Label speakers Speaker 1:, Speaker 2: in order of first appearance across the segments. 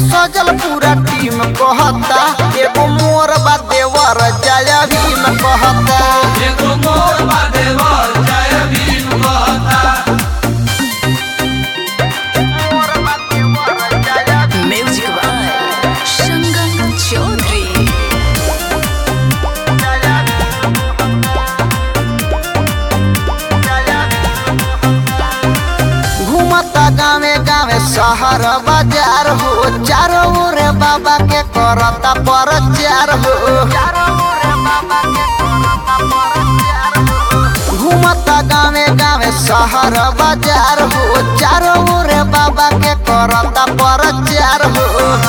Speaker 1: सजल पूरा टीम कहता एगो मोर बा देवर जय भीम कहता
Speaker 2: एगो मोर बा देवर जय भीम कहता
Speaker 1: मोर बा देवर जय भीम
Speaker 3: म्यूजिक बाय शंकर चौधरी।
Speaker 1: घूमता गावे गावे शहर बाजार हो चारों ओर बाबा के करता प्रचार हो घूमता गावे गावे शहर बाजार हो चारों ओर बाबा के करता प्रचार हो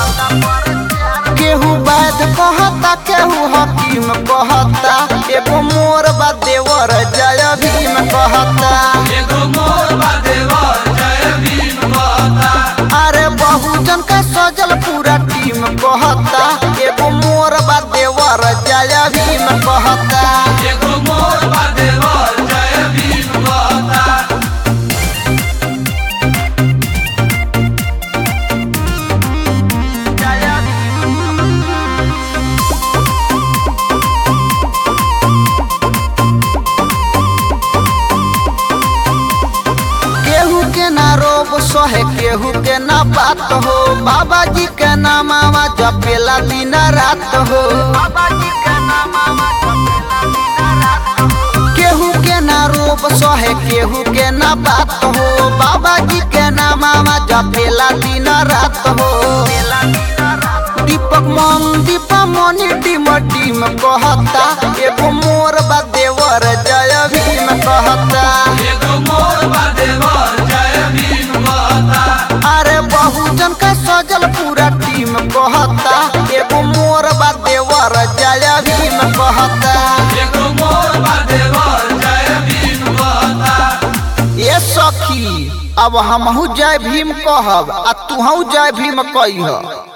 Speaker 1: केहू वैद कहता केहू हकीम कहता एगो मोर बा देवर जय भीम कहता
Speaker 2: एगो मोर बा देवर जय भीम कहता
Speaker 1: अरे बहुजन का सजल पूरा टीम कहता एगो मोर बा देवर जय भीम कहता
Speaker 2: एगो मोर बा देवर जय भीम कहता
Speaker 1: केहू के ना रोब सहे केहू के ना बात हो बाबा जी के नामावा जपेला दिन रात हो केहू के ना रोब सहे केहू के ना बात हो बाबा जी के नामावा जपेला दिन रात हो दीपक मन दीपा मनी टीम टीम कहता एगो मोर बा देवर जय भीम कहता
Speaker 2: एगो मोर बा देवर जय भीम कहता
Speaker 1: अरे बहुजन का सजल पूरा टीम कहता एगो मोर बा देवर जय भीम कहता
Speaker 2: एगो मोर बा देवर जय भीम कहता
Speaker 1: ए सखी अब हमहू जय भीम कहब आ तुहू जय भीम कहिह।